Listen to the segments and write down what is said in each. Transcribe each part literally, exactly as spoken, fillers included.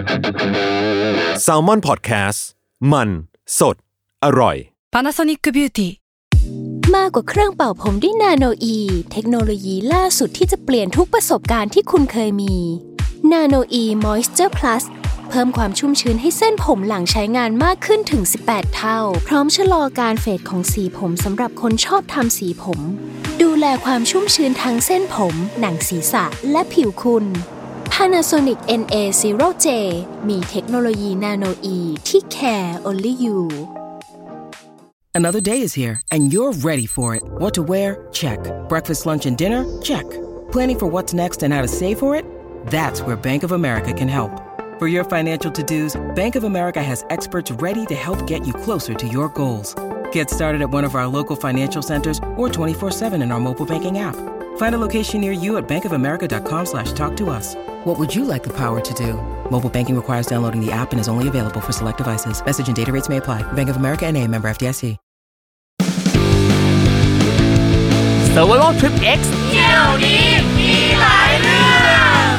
Salmon Podcast มันสดอร่อย Panasonic Beauty มากกว่าเครื่องเป่าผมด้วยนาโนอีเทคโนโลยีล่าสุดที่จะเปลี่ยนทุกประสบการณ์ที่คุณเคยมีนาโนอีมอยส์เจอร์พลัสเพิ่มความชุ่มชื้นให้เส้นผมหลังใช้งานมากขึ้นถึงสิบแปดเท่าพร้อมชะลอการเฟดของสีผมสำหรับคนชอบทำสีผมดูแลความชุ่มชื้นทั้งเส้นผมหนังศีรษะและผิวคุณ Panasonic เอ็น เอ ศูนย์ เจ มีเทคโนโลยีนาโนอีที่ care only you Another day is here, and you're ready for it. What to wear? Check. Breakfast, lunch, and dinner? Check. Planning for what's next and how to save for it? That's where Bank of America can help. For your financial to-dos, Bank of America has experts ready to help get you closer to your goals. Get started at one of our local financial centers or twenty-four seven in our mobile banking app. Find a location near you at bankofamerica.com slash talk to us. What would you like the power to do? Mobile banking requires downloading the app and is only available for select devices. Message and data rates may apply. Bank of America N A, member F D I C. Survival Trip X เที่ยวนี้มีหลายเรื่อง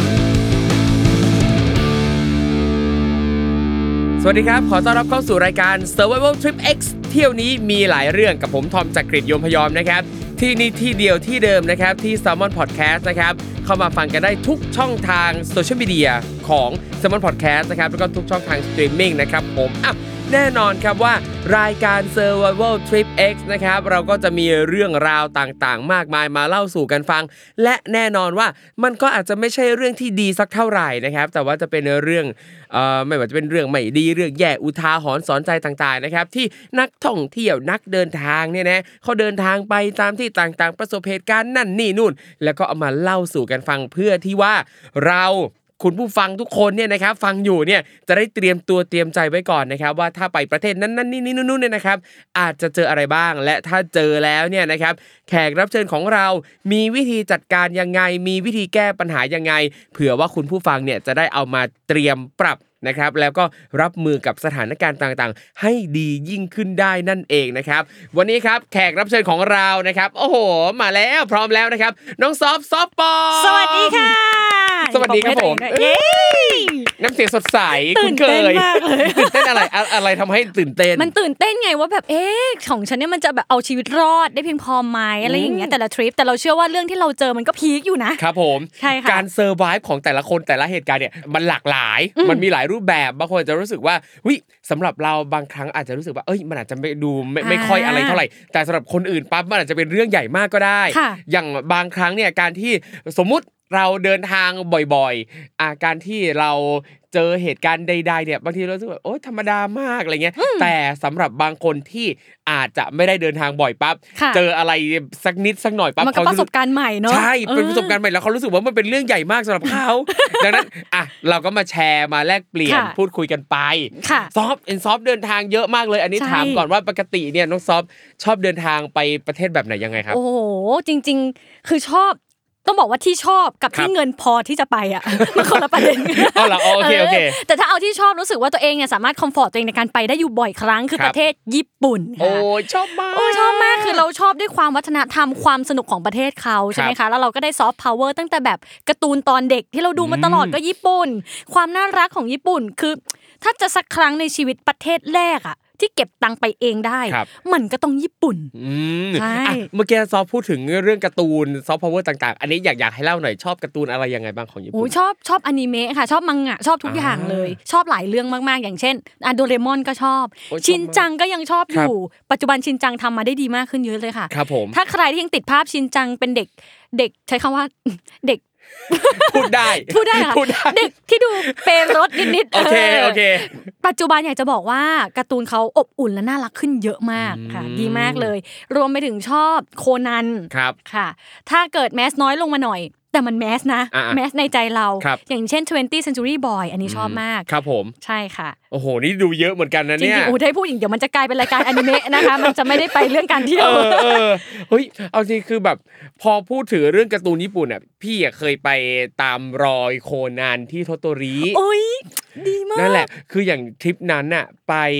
สวัสดีครับขอต้อนรับเข้าสู่รายการ Survival Trip X เที่ยวนี้มีหลายเรื่องกับผมทอมจักริดยมพยอมนะครับที่นี่ที่เดียวที่เดิมนะครับที่ Salmon Podcast นะครับเข้ามาฟังกันได้ทุกช่องทางโซเชียลมีเดียของ Salmon Podcast นะครับแล้วก็ทุกช่องทางสตรีมมิ่งนะครับผมอ่ะแน่นอนครับว่ารายการ Survival Trip X นะครับเราก็จะมีเรื่องราวต่างๆมากมายมาเล่าสู่กันฟังและแน่นอนว่ามันก็อาจจะไม่ใช่เรื่องที่ดีสักเท่าไหร่นะครับแต่ว่าจะเป็นเรื่องเอ่อไม่ว่าจะเป็นเรื่องไม่ดีเรื่องแย่อุทาหรณ์สอนใจต่างๆนะครับที่นักท่องเที่ยวนักเดินทางเนี่ยนะเขาเดินทางไปตามที่ต่างๆประสบเหตุการณ์นั่นนี่นู่นแล้วก็เอามาเล่าสู่กันฟังเพื่อที่ว่าเราคุณผู้ฟังทุกคนเนี่ยนะครับฟังอยู่เนี่ยจะได้เตรียมตัวเตรียมใจไว้ก่อนนะครับว่าถ้าไปประเทศนั้นๆนี่ๆนู่นๆเนี่ยนะครับอาจจะเจออะไรบ้างและถ้าเจอแล้วเนี่ยนะครับแขกรับเชิญของเรามีวิธีจัดการยังไงมีวิธีแก้ปัญหายังไงเผื่อว่าคุณผู้ฟังเนี่ยจะได้เอามาเตรียมปรับนะครับแล้วก็รับมือกับสถานการณ์ต่างๆให้ดียิ่งขึ้นได้นั่นเองนะครับวันนี้ครับแขกรับเชิญของเรานะครับโอ้โหมาแล้วพร้อมแล้วนะครับน้องซอฟซอฟปอมสวัสดีค่ะสวัสดีครับผมเย้น้ำเสียงสดใสคุ้นเคยตื่นเต้นอะไรอะไรทำให้ตื่นเต้นมันตื่นเต้นไงว่าแบบเอ๊ะของฉันเนี่ยมันจะแบบเอาชีวิตรอดได้เพียงพอไหมอะไรอย่างเงี้ยแต่ละทริปแต่เราเชื่อว่าเรื่องที่เราเจอมันก็พีคอยู่นะครับผมการเซอร์ไวฟ์ของแต่ละคนแต่ละเหตุการณ์เนี่ยมันหลากหลายมันมีหลายรูปแบบบางคนจะรู้สึกว่าวิสำหรับเราบางครั้งอาจจะรู้สึกว่าเอ้ยมันอาจจะไม่ดูไม่ไม่ค่อยอะไรเท่าไหร่แต่สำหรับคนอื่นปั๊บมันอาจจะเป็นเรื่องใหญ่มากก็ได้อย่างบางครั้งเนี่ยการที่สมมุติเราเดินทางบ่อยๆอ่ะการที่เราเจอเหตุการณ์ใดๆเนี่ยบางทีเรารู้สึกว่าโอ๊ยธรรมดามากอะไรเงี้ยแต่สำหรับบางคนที่อาจจะไม่ได้เดินทางบ่อยปั๊บเจออะไรสักนิดสักหน่อยปั๊บเขาประสบการณ์ใหม่เนาะใช่เป็นประสบการณ์ใหม่แล้วเขารู้สึกว่ามันเป็นเรื่องใหญ่มากสำหรับเขาดังนั้นอ่ะเราก็มาแชร์มาแลกเปลี่ยนพูดคุยกันไปซอฟเอ็นซอฟเดินทางเยอะมากเลยอันนี้ถามก่อนว่าปกติเนี่ยน้องซอฟชอบเดินทางไปประเทศแบบไหนยังไงครับโอ้โหจริงๆคือชอบต้องบอกว่าที่ชอบกับที่เงินพอที่จะไปอ่ะมันคนละประเด็นอ๋อเหรอโอเคโอเคแต่ถ้าเอาที่ชอบรู้สึกว่าตัวเองเนี่ยสามารถคอมฟอร์ตตัวเองในการไปได้อยู่บ่อยครั้งคือประเทศญี่ปุ่นโอ้ชอบมากโอ้ชอบมากคือเราชอบด้วยความวัฒนธรรมความสนุกของประเทศเขาใช่ไหมคะแล้วเราก็ได้ซอฟต์พาวเวอร์ตั้งแต่แบบการ์ตูนตอนเด็กที่เราดูมาตลอดก็ญี่ปุ่นความน่ารักของญี่ปุ่นคือถ้าจะสักครั้งในชีวิตประเทศแรกอ่ะที่เก็บตังค์ไปเองได้มันก็ต้องญี่ปุ่นใช่เมื่อกี้ซอฟพูดถึงเรื่องการ์ตูนซอฟต์พาวเวอร์ต่างๆอันนี้อยากอยากให้เล่าหน่อยชอบการ์ตูนอะไรยังไงบ้างของญี่ปุ่นโอ้ชอบชอบอนิเมะค่ะชอบมังงะชอบทุกอย่างเลยชอบหลายเรื่องมากๆอย่างเช่นอะโดเรมอนก็ชอบชินจังก็ยังชอบอยู่ปัจจุบันชินจังทำมาได้ดีมากขึ้นเยอะเลยค่ะครับผมถ้าใครที่ยังติดภาพชินจังเป็นเด็กเด็กใช้คำว่าเด็กพูดได้พูดได้ค่ะเด็กที่ดูเป็นรถนิดๆโอเคโอเคปัจจุบันอยากจะบอกว่าการ์ตูนเขาอบอุ่นและน่ารักขึ้นเยอะมากค่ะดีมากเลยรวมไปถึงชอบโคนันค่ะถ้าเกิดแมสน้อยลงมาหน่อยแต่มันแมสนะแมสในใจเราอย่างเช่นtwentieth Century Boy อันนี้ชอบมากครับผมใช่ค่ะโอ้โหนี่ดูเยอะเหมือนกันนะเนี่ยจริงๆโอ้ถ้าพูดอีกเดี๋ยวมันจะกลายเป็นรายการอนิเมะนะคะมันจะไม่ได้ไปเรื่องการเที่ยวเออเฮ้ยเอาจริงคือแบบพอพูดถึงเรื่องการ์ตูนญี่ปุ่นอ่ะพี่อ่ะเคยไปตามรอยโคนันที่โทโตริโอ้ยดีมากนั่นแหละคืออย่างทริปนั้นน่ะไป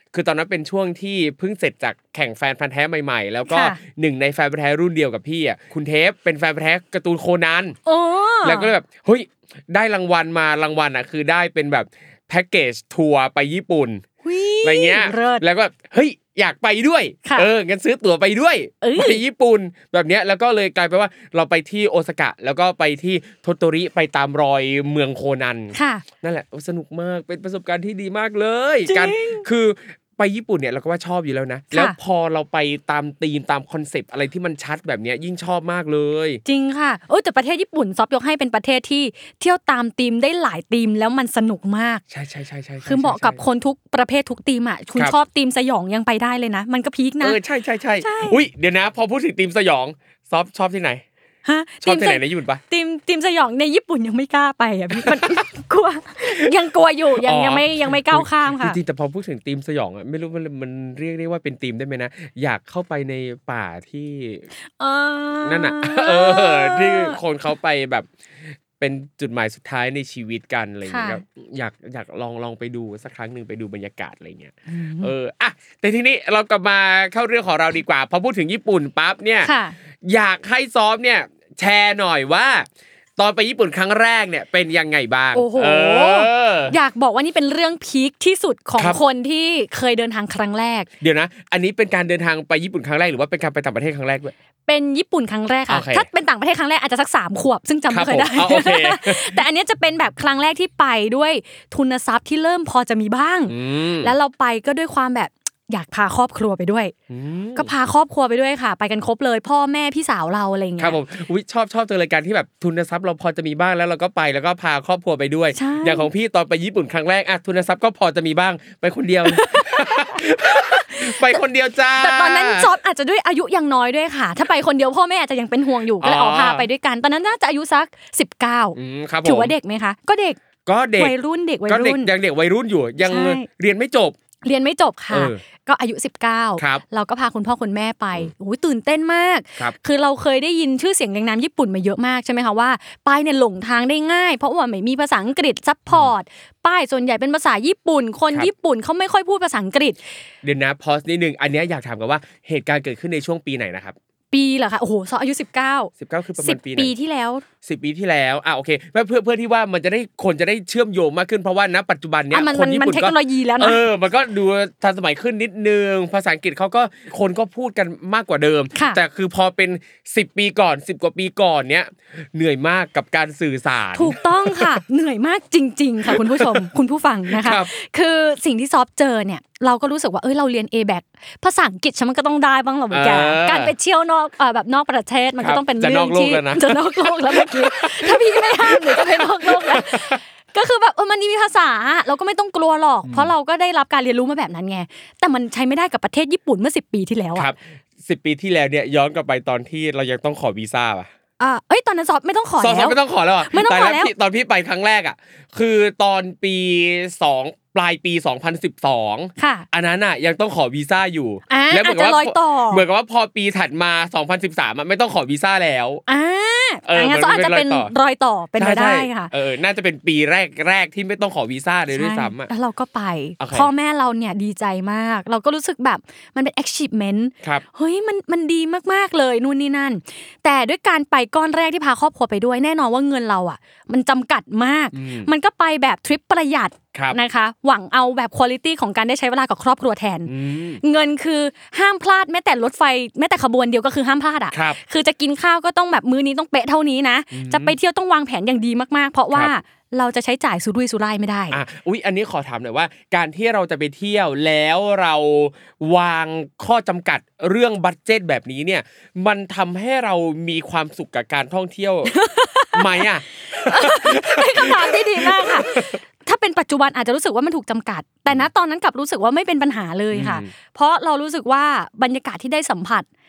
คือตอนนั้นเป็นช่วงที่เพิ่งเสร็จจากแข่งแฟนพันธุ์แท้ใหม่ๆแล้วก็หนึ่งในแฟนพันธุ์แท้รุ่นเดียวกับพี่อ่ะคุณเทปเป็นแฟนพันธุ์แท้การ์ตูนโคนันแล้วก็เลยแบบเฮ้ยได้รางวัลมารางวัลอ่ะคือได้เป็นแบบแพ็คเกจทัวร์ไปญี่ปุ่นอะไรเงี้ยแล้วก็เฮ้ยอยากไปด้วยเอองั้นซื้อตั๋วไปด้วยไปญี่ปุ่นแบบเนี้ยแล้วก็เลยกลายเป็นว่าเราไปที่โอซาก้าแล้วก็ไปที่โทโตริไปตามรอยเมืองโคนันนั่นแหละสนุกมากเป็นประสบการณ์ที่ดีมากเลยการคือไปญี่ปุ่นเนี่ยเราก็ว่าชอบอยู่แล้วนะแล้วพอเราไปตามธีมตามคอนเซปต์อะไรที่มันชัดแบบเนี้ยยิ่งชอบมากเลยจริงค่ะเออแต่ประเทศญี่ปุ่นซอฟยกให้เป็นประเทศที่เที่ยวตามธีมได้หลายธีมแล้วมันสนุกมากใช่ๆๆๆคือเหมาะกับคนทุกประเภททุกธีมอ่ะคุณชอบธีมสยองยังไปได้เลยนะมันก็พีคนะเออใช่ๆๆอุ๊ยเดี๋ยวนะพอพูดถึงธีมสยองซอฟชอบที่ไหนฮะชอบที่ไหนในญี่ปุ่นปะทีมทีมสยองในญี่ปุ่นยังไม่กล้าไปอ่ะพี่มันกลัวยังกลัวอยู่ยังยังไม่ยังไม่ก้าวข้ามค่ะจริงๆแต่พอพูดถึงทีมสยองอ่ะไม่รู้มันมันเรียกได้ว่าเป็นทีมได้ไหมนะอยากเข้าไปในป่าที่นั่นน่ะเออที่คนเขาไปแบบเป็นจุดหมายสุดท้ายในชีวิตกันอะไรอย่างเงี้ยอยากอยากลองลองไปดูสักครั้งนึงไปดูบรรยากาศอะไรเงี้ยเอออ่ะแต่ทีนี้เรากลับมาเข้าเรื่องของเราดีกว่าพอพูดถึงญี่ปุ่นปั๊บเนี่ยอยากให้ซอฟเนี่ยแชร์หน่อยว่าตอนไปญี่ปุ่นครั้งแรกเนี่ยเป็นยังไงบ้างโอ้โหอยากบอกว่านี่เป็นเรื่องพีคที่สุดของคนที่เคยเดินทางครั้งแรกเดี๋ยวนะอันนี้เป็นการเดินทางไปญี่ปุ่นครั้งแรกหรือว่าเป็นการไปต่างประเทศครั้งแรกด้วยเป็นญี่ปุ่นครั้งแรกค่ะถ้าเป็นต่างประเทศครั้งแรกอาจจะสักสามขวบซึ่งจำไม่เคยได้แต่อันนี้จะเป็นแบบครั้งแรกที่ไปด้วยทุนทรัพย์ที่เริ่มพอจะมีบ้างแล้วเราไปก็ด้วยความแบบอยากพาครอบครัวไปด้วยก็พาครอบครัวไปด้วยค่ะไปกันครบเลยพ่อแม่พี่สาวเราอะไรอย่างเงี้ยครับผมอุ๊ยชอบชอบเจอรายการที่แบบทุนทรัพย์เราพอจะมีบ้างแล้วเราก็ไปแล้วก็พาครอบครัวไปด้วยอย่างของพี่ตอนไปญี่ปุ่นครั้งแรกอ่ะทุนทรัพย์ก็พอจะมีบ้างไปคนเดียว ไปคนเดียวจ้าแต่ตอนนั้นจอบอาจจะด้วยอายุยังน้อยด้วยค่ะถ้าไปคนเดียวพ่อแม่อาจจะยังเป็นห่วงอยู่ก็เลยออกพาไปด้วยกันตอนนั้นน่าจะอายุสักสิบเก้าอืมครับถือว่าเด็กมั้ยคะก็เด็กก็เด็กวัยรุ่นเด็กวัยรุ่นยังเด็กวัยรุ่นอยู่ยังเรียนไม่จบเรียนไม่จบค่ะก็อายุสิบเก้าเราก็พาคุณพ่อคุณแม่ไปโอ้ยตื่นเต้นมากคือเราเคยได้ยินชื่อเสียงเรียงนามญี่ปุ่นมาเยอะมากใช่มั้ยคะว่าไปเนี่ยหลงทางได้ง่ายเพราะว่าไม่มีภาษาอังกฤษซัพพอร์ตป้ายส่วนใหญ่เป็นภาษาญี่ปุ่นคนญี่ปุ่นเขาไม่ค่อยพูดภาษาอังกฤษเดี๋ยวนะพอสนิดนึงอันนี้อยากถามกันว่าเหตุการณ์เกิดขึ้นในช่วงปีไหนนะครับปีเหรอคะโอ้โหซออายุสิบเก้าสิบเก้าคือประมาณปีไหนสิบปีที่แล้วสิบปีที่แล้วอ่ะโอเคเพื่อเพื่อเพื่อที่ว่ามันจะได้คนจะได้เชื่อมโยงมากขึ้นเพราะว่าณปัจจุบันเนี้ยคนญี่ปุ่นก็มันเทคโนโลยีแล้วนะเออมันก็ดูทันสมัยขึ้นนิดนึงภาษาอังกฤษเขาก็คนก็พูดกันมากกว่าเดิมแต่คือพอเป็นสิบปีก่อนสิบกว่าปีก่อนเนี้ยเหนื่อยมากกับการสื่อสารถูกต้องค่ะเหนื่อยมากจริงๆค่ะคุณผู้ชมคุณผู้ฟังนะคะคือสิ่งที่ซอฟเจอเนี่ยเราก็รู้สึกว่าเอ้ยเราเรียน เอ แบค ภาษาอังกฤษฉันมันก็ต้องได้บ้างหรอแกการไปเที่ยวนอกเอ่อแบบนอกประเทศมันก็ต้องเป็นเรื่องที่จะนอกโลกแล้วเมื่อกี้ถ้าพี่ไม่ห้ามหนูจะไปนอกโลกแล้วก็คือแบบเออมันมีภาษาเราก็ไม่ต้องกลัวหรอกเพราะเราก็ได้รับการเรียนรู้มาแบบนั้นไงแต่มันใช้ไม่ได้กับประเทศญี่ปุ่นเมื่อสิบปีที่แล้วอ่ะครับสิบปีที่แล้วเนี่ยย้อนกลับไปตอนที่เรายังต้องขอวีซ่าป่ะอ่าเอ้ยตอนนั้นสอบไม่ต้องขอแล้วสอบไม่ต้องขอแล้วอ่ะไม่ต้องขอแล้วตอนพี่ไปครั้งแรกอ่ะคือตอนปีสองปลายปีสองพันสิบสองค่ะอันนั้นน่ะยังต้องขอวีซ่าอยู่แล้วเหมือนกับว่าเหมือนกับว่าพอปีถัดมาสองพันสิบสามอ่ะไม่ต้องขอวีซ่าแล้วอ่าเอองั้นอาจจะเป็นรอยต่อเป็นไปได้ค่ะเออน่าจะเป็นปีแรกแรกที่ไม่ต้องขอวีซ่าเลยด้วยซ้ำอ่ะแล้วเราก็ไปพ่อแม่เราเนี่ยดีใจมากเราก็รู้สึกแบบมันเป็น achievement เฮ้ยมันมันดีมากๆเลยนู่นนี่นั่นแต่ด้วยการไปก้อนแรกที่พาครอบครัวไปด้วยแน่นอนว่าเงินเราอ่ะมันจำกัดมากมันก็ไปแบบทริปประหยัดนะคะหวังเอาแบบคุณภาพของการได้ใช้เวลากับครอบครัวแทนเงินคือห้ามพลาดแม้แต่รถไฟแม้แต่ขบวนเดียวก็คือห้ามพลาดอ่ะคือจะกินข้าวก็ต้องแบบมื้อนี้ต้องเป๊ะเท่านี้นะจะไปเที่ยวต้องวางแผนอย่างดีมากๆเพราะว่าเราจะใช้จ่ายสุรุ่ยสุร่ายไม่ได้อ่ะอุ๊ยอันนี้ขอถามหน่อยว่าการที่เราจะไปเที่ยวแล้วเราวางข้อจำกัดเรื่องบัดเจ็ตแบบนี้เนี่ยมันทำให้เรามีความสุขกับการท่องเที่ยวไหมอ่ะเป็นคำถามที่ดีมากค่ะถ้าเป็นปัจจุบันอาจจะรู้สึกว่ามันถูกจำกัดแต่ณตอนนั้นกลับรู้สึกว่าไม่เป็นปัญหาเลยค่ะเพราะเรารู้สึกว่าบรรยากาศที่ได้สัมผัส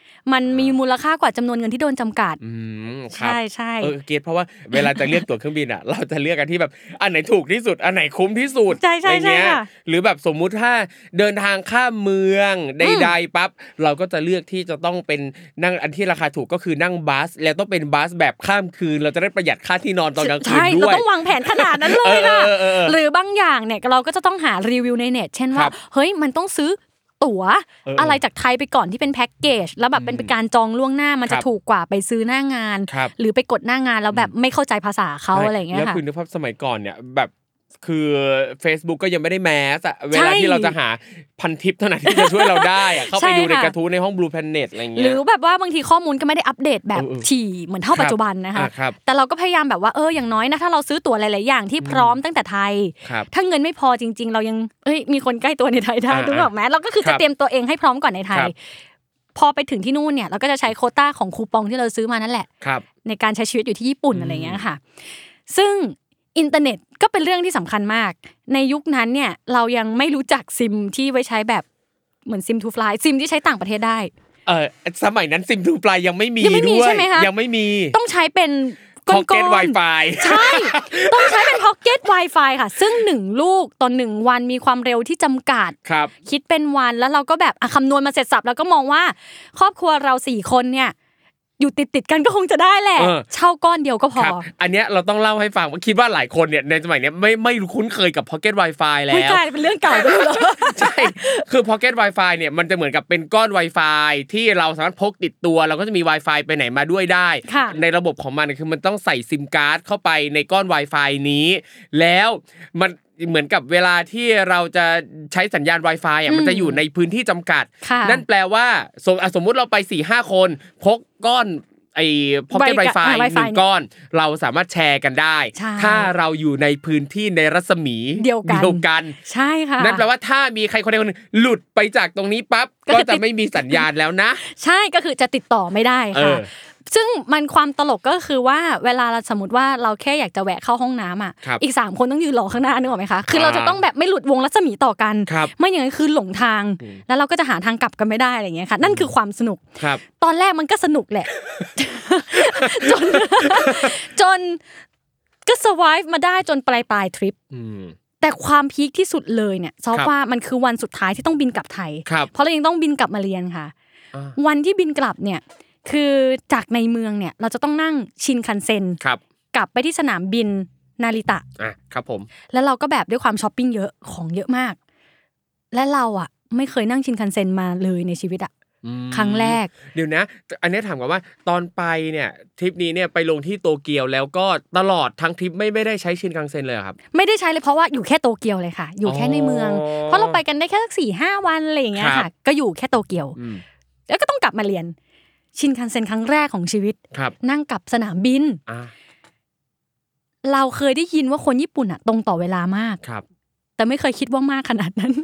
มันมีมูลค่ากว่าจำนวนเงินที่โดนจำกัดอืมใช่ใช่เออเก็ตเพราะว่าเวลาจะเลือกตั๋วเครื่องบินอ่ะเราจะเลือกกันที่แบบอันไหนถูกที่สุดอันไหนคุ้มที่สุดอะไรเงี้ยหรือแบบสมมุติถ้าเดินทางข้ามเมืองใดๆปั๊บเราก็จะเลือกที่จะต้องเป็นนั่งอันที่ราคาถูกก็คือนั่งบัสแล้วต้องเป็นบัสแบบข้ามคืนเราจะได้ประหยัดค่าที่นอนตอนกลางคืนด้วยเราต้องวางแผนขนาดนั้นเลยค่ะหรือบางอย่างเนี่ยเราก็จะต้องหารีวิวในเน็ตเช่นว่าเฮ้ยมันต้องซื้อตั๋วอะไรจากไทยไปก่อนที่เป็นแพ็คเกจแล้วแบบเป็นการจองล่วงหน้ามันจะถูกกว่าไปซื้อหน้างานหรือไปกดหน้างานแล้วแบบไม่เข้าใจภาษาเขาอะไรอย่างเงี้ยค่ะแล้วคือนึกภาพสมัยก่อนเนี่ยแบบคือ Facebook ก็ยังไม่ได้แมสอ่ะเวลาที่เราจะหาพันทิปเท่านั้นที่จะช่วยเราได้อ่ะเข้าไปดูในกระทู้ในห้อง Blue Planet อะไรเงี้ยหรือแบบว่าบางทีข้อมูลก็ไม่ได้อัปเดตแบบถี่เหมือนเท่าปัจจุบันนะคะแต่เราก็พยายามแบบว่าเอออย่างน้อยนะถ้าเราซื้อตั๋วหลายๆอย่างที่พร้อมตั้งแต่ไทยถ้าเงินไม่พอจริงๆเรายังเอ้ยมีคนใกล้ตัวในไทยได้ถูกมั้ยเราก็คือจะเตรียมตัวเองให้พร้อมก่อนในไทยพอไปถึงที่นู่นเนี่ยเราก็จะใช้โควต้าของคูปองที่เราซื้อมานั่นแหละในการใช้ชีวิตอยู่ที่ญี่ปุ่นอะไรเงี้ยค่ะซึ่งอินเทอร์เน็ตก็เป็นเรื่องที่สำคัญมากในยุคนั้นเนี่ยเรายังไม่รู้จักซิมที่ไว้ใช้แบบเหมือนซิมทูฟลายซิมที่ใช้ต่างประเทศได้เออสมัยนั้นซิมทูฟลายยังไม่มีด้วยยังไม่มีต้องใช้เป็นก้อน Pocket Wi-Fi ใช่ต้องใช้เป็น Pocket Wi-Fi ค่ะซึ่งหนึ่งลูกต่อหนึ่งวันมีความเร็วที่จำกัดคิดเป็นวันแล้วเราก็แบบคำนวณมาเสร็จสับแล้วก็มองว่าครอบครัวเราสี่คนเนี่ยอยู่ติดๆกันก็คงจะได้แหละเช่าก้อนเดียวก็พออันเนี้ยเราต้องเล่าให้ฟังว่าคิดว่าหลายคนเนี่ยในสมัยเนี้ยไม่ไม่คุ้นเคยกับ Pocket Wi-Fi แล้วมันกลายเป็นเรื่องเก่าไปแล้วใช่คือ Pocket Wi-Fi เนี่ยมันจะเหมือนกับเป็นก้อน Wi-Fi ที่เราสามารถพกติดตัวเราก็จะมี Wi-Fi ไปไหนมาด้วยได้ในระบบของมันคือมันต้องใส่ซิมการ์ดเข้าไปในก้อน Wi-Fi นี้แล้วมันเหมือนกับเวลาที่เราจะใช้สัญญาณ Wi-Fi อ่ะมันจะอยู่ในพื้นที่จำกัดนั่นแปลว่าสมสมมุติเราไป สี่ห้า คนพกก้อนไอ้ Pocket Wi-Fi หนึ่งก้อนเราสามารถแชร์กันได้ถ้าเราอยู่ในพื้นที่ในรัศมีเดียวกันใช่ค่ะนั่นแปลว่าถ้ามีใครคนใดคนหนึ่งหลุดไปจากตรงนี้ปั๊บก็จะไม่มีสัญญาณแล้วนะใช่ก็คือจะติดต่อไม่ได้ค่ะซึ่งมันความตลกก็คือว่าเวลาเราสมมติว่าเราแค่อยากจะแวะเข้าห้องน้ำอ่ะอีกสามคนต้องยืนรอข้างหน้านึกออกไหมคะคือเราจะต้องแบบไม่หลุดวงรัศมีต่อกันไม่อย่างนั้นคือหลงทางแล้วเราก็จะหาทางกลับกันไม่ได้อะไรอย่างเงี้ยค่ะนั่นคือความสนุกตอนแรกมันก็สนุกแหละจนจนก็ survive มาได้จนปลายปลายทริปแต่ความพีคที่สุดเลยเนี่ยซอฟว่ามันคือวันสุดท้ายที่ต้องบินกลับไทยเพราะเรายังต้องบินกลับมาเรียนค่ะวันที่บินกลับเนี่ยคือจากในเมืองเนี่ยเราจะต้องนั่งชินคันเซ็นกลับไปที่สนามบินนาริตะอ่ะครับผมแล้วเราก็แบบด้วยความช้อปปิ้งเยอะของเยอะมากและเราอ่ะไม่เคยนั่งชินคันเซ็นมาเลยในชีวิตอ่ะครั้งแรกเดี๋ยวนะอันนี้ถามก่อนว่าตอนไปเนี่ยทริปนี้เนี่ยไปลงที่โตเกียวแล้วก็ตลอดทั้งทริปไม่ไม่ได้ใช้ชินคันเซ็นเลยครับไม่ได้ใช้เลยเพราะว่าอยู่แค่โตเกียวเลยค่ะอยู่แค่ในเมืองเพราะเราไปกันได้แค่สัก สี่ห้า วันอะไรอย่างเงี้ยค่ะก็อยู่แค่โตเกียวแล้วก็ต้องกลับมาเรียนชินคันเซ็นครั้งแรกของชีวิตนั่งกับสนามบินเราเคยได้ยินว่าคนญี่ปุ่นอะตรงต่อเวลามากแต่ไม่เคยคิดว่ามากขนาดนั้น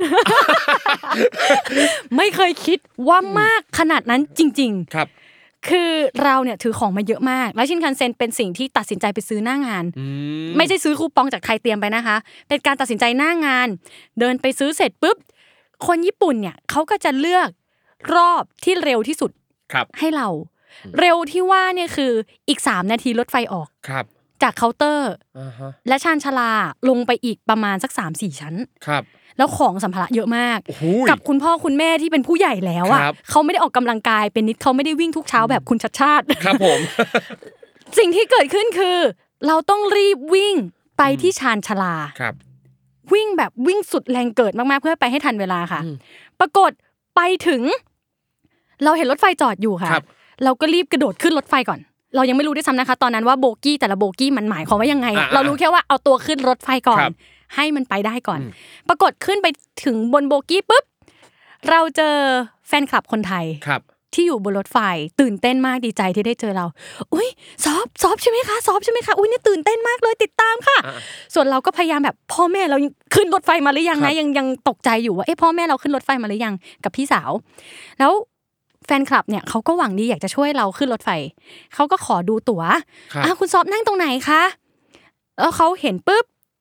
ไม่เคยคิดว่ามากขนาดนั้นจริงๆครับคือเราเนี่ยถือของมาเยอะมากแล้วชินคันเซ็นเป็นสิ่งที่ตัดสินใจไปซื้อหน้างานไม่ใช่ซื้อคูปองจากใครเตรียมไปนะคะเป็นการตัดสินใจหน้างานเดินไปซื้อเสร็จปุ๊บคนญี่ปุ่นเนี่ยเขาก็จะเลือกรอบที่เร็วที่สุดให้เราเร็วที่ว่าเนี่ยคืออีกสามนาทีรถไฟออกจากเคาน์เตอร์และชานชาลาลงไปอีกประมาณสัก สามสี่ ชั้นแล้วของสัมภาระเยอะมากกับคุณพ่อคุณแม่ที่เป็นผู้ใหญ่แล้วอ่ะเขาไม่ได้ออกกำลังกายเป็นนิดเขาไม่ได้วิ่งทุกเช้าแบบคุณชัดชาติครับผมสิ่งที่เกิดขึ้นคือเราต้องรีบวิ่งไปที่ชานชาลาวิ่งแบบวิ่งสุดแรงเกิดมากๆเพื่อไปให้ทันเวลาค่ะปรากฏไปถึงเราเห็นรถไฟจอดอยู่ค่ะเราก็รีบกระโดดขึ้นรถไฟก่อนเรายังไม่รู้ด้วยซ้ำนะคะตอนนั้นว่าโบกี้แต่ละโบกี้มันหมายความว่ายังไงเรารู้แค่ว่าเอาตัวขึ้นรถไฟก่อนให้มันไปได้ก่อนปรากฏขึ้นไปถึงบนโบกี้ปุ๊บเราเจอแฟนคลับคนไทยที่อยู่บนรถไฟตื่นเต้นมากดีใจที่ได้เจอเราอุ้ยซอฟซอฟใช่ไหมคะซอฟใช่ไหมคะอุ้ยนี่ตื่นเต้นมากเลยติดตามค่ะส่วนเราก็พยายามแบบพ่อแม่เราขึ้นรถไฟมาหรือยังนะยังยังตกใจอยู่ว่าเอ๊ะพ่อแม่เราขึ้นรถไฟมาหรือยังกับพี่สาวแล้วแฟนคลับเนี่ยเขาก็หวังดีอยากจะช่วยเราขึ้นรถไฟเขาก็ขอดูตั๋วอ่ะคุณซอฟนั่งตรงไหนคะแล้วเขาเห็นปุ๊บ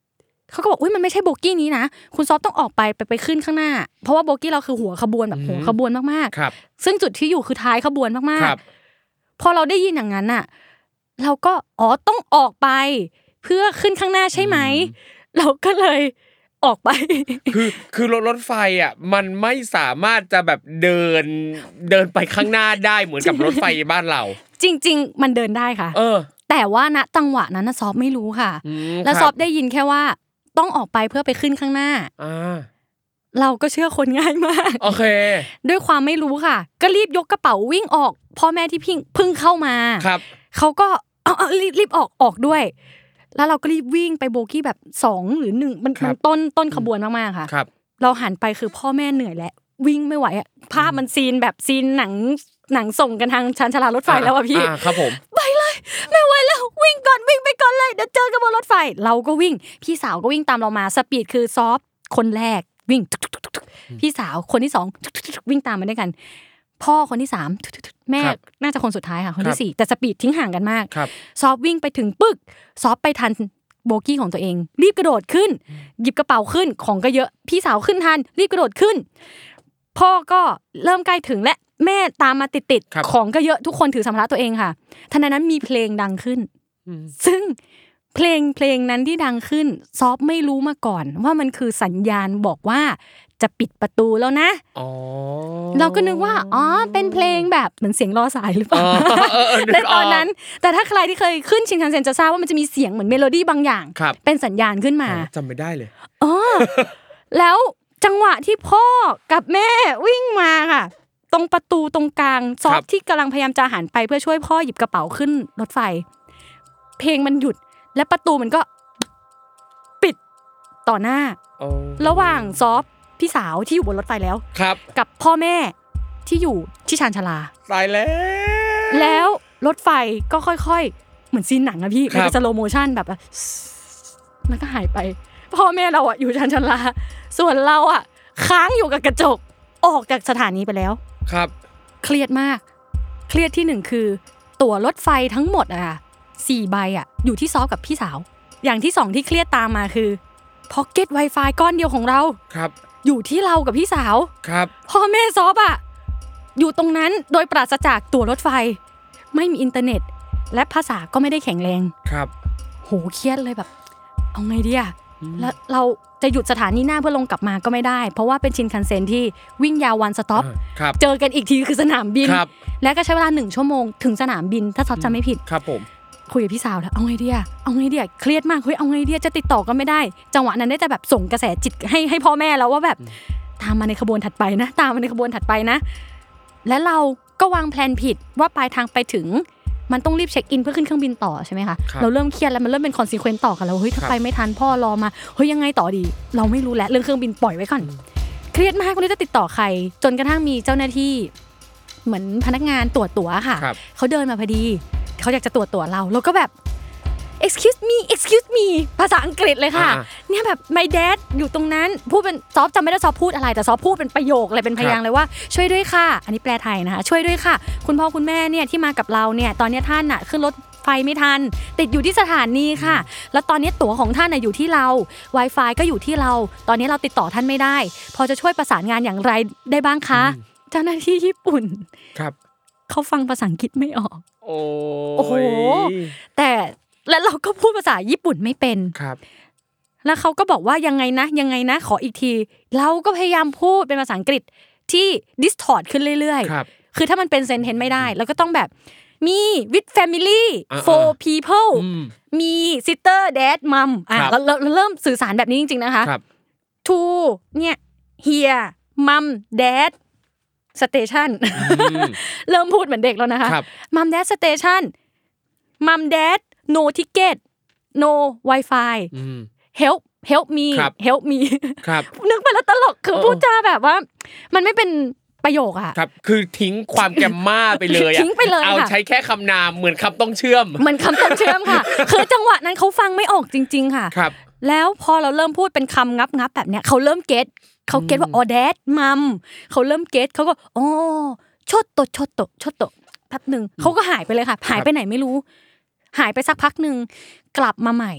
เขาก็บอกอุ้ยมันไม่ใช่โบกี้นี้นะคุณซอฟต้องออกไปไปไปขึ้นข้างหน้าเพราะว่าโบกี้เราคือหัวขบวนแบบหัวขบวนมากๆซึ่งจุดที่อยู่คือท้ายขบวนมากๆพอเราได้ยินอย่างนั้นน่ะเราก็อ๋อต้องออกไปเพื่อขึ้นข้างหน้าใช่ไหมเราก็เลยออกไปคือคือรถรถไฟอ่ะมันไม่สามารถจะแบบเดินเดินไปข้างหน้าได้เหมือนกับรถไฟบ้านเราจริงๆมันเดินได้ค่ะเออแต่ว่าณจังหวะนั้นซอฟไม่รู้ค่ะแล้วซอฟได้ยินแค่ว่าต้องออกไปเพื่อไปขึ้นข้างหน้าอ่าเราก็เชื่อคนง่ายมากโอเคด้วยความไม่รู้ค่ะก็รีบยกกระเป๋าวิ่งออกพ่อแม่ที่พิ่งเพิ่งเข้ามาครับเขาก็เอาเอารีบรีบออกออกด้วยแล้วเราก็รีบวิ่งไปโบกี้แบบสองหรือหนึ่งมันมันต้นต้นขบวนมากๆค่ะเราหันไปคือพ่อแม่เหนื่อยแล้ววิ่งไม่ไหวอ่ะภาพมันซีนแบบซีนหนังหนังส่งกันทางชานชาลารถไฟแล้วอ่ะพี่ครับผมไปเลยไม่ไหวแล้ววิ่งก่อนวิ่งไปก่อนเลยเดี๋ยวเจอกันบนรถไฟเราก็วิ่งพี่สาวก็วิ่งตามเรามาสปีดคือซอฟคนแรกวิ่งพี่สาวคนที่สองวิ่งตามมาด้วยกันพ่อคนที่สามแม่น่าจะคนสุดท้ายค่ะคนที่สี่แต่สปีดทิ้งห่างกันมากซอฟวิ่งไปถึงปึ๊กซอฟไปทันโบกี้ของตัวเองรีบกระโดดขึ้นหยิบกระเป๋าขึ้นของก็เยอะพี่สาวขึ้นทันรีบกระโดดขึ้นพ่อก็เริ่มใกล้ถึงและแม่ตามมาติดๆของก็เยอะทุกคนถือสัมภาระตัวเองค่ะทันนั้นมีเพลงดังขึ้นซึ่งเพลงเพลงนั้นที่ดังขึ้นซอฟไม่รู้มาก่อนว่ามันคือสัญญาณบอกว่าจะปิดประตูแล้วนะอ๋อเราก็นึกว่าอ๋อเป็นเพลงแบบเหมือนเสียงรอสายหรือเปล่าในตอนนั้นแต่ถ้าใครที่เคยขึ้นชินคันเซ็นจะทราบว่ามันจะมีเสียงเหมือนเมโลดี้บางอย่างเป็นสัญญาณขึ้นมาจำไม่ได้เลยอ๋อแล้วจังหวะที่พ่อกับแม่วิ่งมาค่ะตรงประตูตรงกลางซอฟที่กำลังพยายามจะหันไปเพื่อช่วยพ่อหยิบกระเป๋าขึ้นรถไฟเพลงมันหยุดและประตูมันก็ปิดต่อหน้าระหว่างซอฟพี่สาวที่อยู่บนรถไฟแล้วกับพ่อแม่ที่อยู่ที่ชานชาลาตายแล้วแล้วรถไฟก็ค่อยๆเหมือนซีนหนังอะพี่มันจะสโลว์โมชั่นแบบแล้วก็หายไปพ่อแม่เราอะอยู่ชานชาลาส่วนเราอะค้างอยู่กับกระจกออกจากสถานีไปแล้วครับเครียดมากเครียดที่หนึ่งคือตั๋วรถไฟทั้งหมดอะสี่ใบอะอยู่ที่ซอฟกับพี่สาวอย่างที่สองที่เครียดตามมาคือพ็อกเก็ต Wi-Fi ก้อนเดียวของเราครับอยู่ที่เรากับพี่สาวครับพ่อแม่ซอฟอะอยู่ตรงนั้นโดยปราศจากตั๋วรถไฟไม่มีอินเทอร์เน็ตและภาษาก็ไม่ได้แข็งแรงครับโหเครียดเลยแบบเอาไงดีอะแล้วเราจะหยุดสถานีหน้าเพื่อลงกลับมาก็ไม่ได้เพราะว่าเป็นชินคันเซ็นที่วิ่งยาววันสต็อปเจอกันอีกทีคือสนามบินและก็ใช้เวลาหนึ่งชั่วโมงถึงสนามบินถ้าซอฟจำไม่ผิดครับผมคุยกับพี่สาวแล้วเอาไงดีอะเอาไงดีอะเครียดมากเฮ้ยเอาไงดีจะติดต่อก็ไม่ได้จังหวะนั้นได้แต่แบบส่งกระแสจิตให้ให้พ่อแม่แล้วว่าแบบตามมาในขบวนถัดไปนะตามมาในขบวนถัดไปนะและเราก็วางแผนผิดว่าปลายทางไปถึงมันต้องรีบเช็คอินเพื่อขึ้นเครื่องบินต่อใช่ไหมคะเราเริ่มเครียดแล้วมันเริ่มเป็นคอนซีเควนต์ต่อกันแล้วเฮ้ยถ้าไปไม่ทันพ่อรอมาเฮ้ยยังไงต่อดีเราไม่รู้แล้วเรื่องเครื่องบินปล่อยไว้ก่อนเครียดมากไม่รู้จะติดต่อใครจนกระทั่งมีเจ้าหน้าที่เหมือนพนักงานตรวจตั๋วค่ะเขาเดินมาพอดีเขาอยากจะตรวจตั๋วเราเราก็แบบ excuse me excuse me ภาษาอังกฤษเลยค่ะเนี่ยแบบ my dad อยู่ตรงนั้นพูดเป็นซอฟจำไม่ได้ซอฟพูดอะไรแต่ซอฟพูดเป็นประโยคอะไรเป็นพยางค์เลยว่าช่วยด้วยค่ะอันนี้แปลไทยนะคะช่วยด้วยค่ะคุณพ่อคุณแม่เนี่ยที่มากับเราเนี่ยตอนนี้ท่านน่ะขึ้นรถไฟไม่ทันติดอยู่ที่สถานีค่ะแล้วตอนนี้ตั๋วของท่านน่ะอยู่ที่เรา Wi-Fi ก็อยู่ที่เราตอนนี้เราติดต่อท่านไม่ได้พอจะช่วยประสานงานอย่างไรได้บ้างคะเจ้าหน้าที่ญี่ปุ่นครับเขาฟังภาษาอังกฤษไม่ออกโอ้โหแต่แล้วเราก็พูดภาษาญี่ปุ่นไม่เป็นครับแล้วเขาก็บอกว่ายังไงนะยังไงนะขออีกทีเราก็พยายามพูดเป็นภาษาอังกฤษที่ distort ขึ้นเรื่อยๆคือถ้ามันเป็น sentence ไม่ได้แล้วก็ต้องแบบมี with family four people มี sister dad mom อ่ะเราเราเริ่มสื่อสารแบบนี้จริงๆนะคะ to เนี่ย here mom dad station เริ่มพูดเหมือนเด็กแล้วนะคะ mom dad station mom dad no ticket no wifi help help me help me นึกไปแล้วตลกคือพูดจาแบบว่ามันไม่เป็นประโยคอะครับคือทิ้งความแกมม่าไปเลยอะทิ้งไปเลยเอาใช้แค่คำนามเหมือนคำต้องเชื่อมเหมือนคำต้องเชื่อมค่ะคือจังหวะนั้นเขาฟังไม่ออกจริงๆค่ะแล้วพอเราเริ่มพูดเป็นคำงับๆแบบเนี้ยเขาเริ่มเก็ตเขาเก็ตว่าอ๋อแดดมัมเขาเริ่มเก็ตเขาก็อ๋อชดโตชดโตชดโตแป๊บนึงเขาก็หายไปเลยค่ะหายไปไหนไม่รู้หายไปสักพักนึงกลับมาใหม่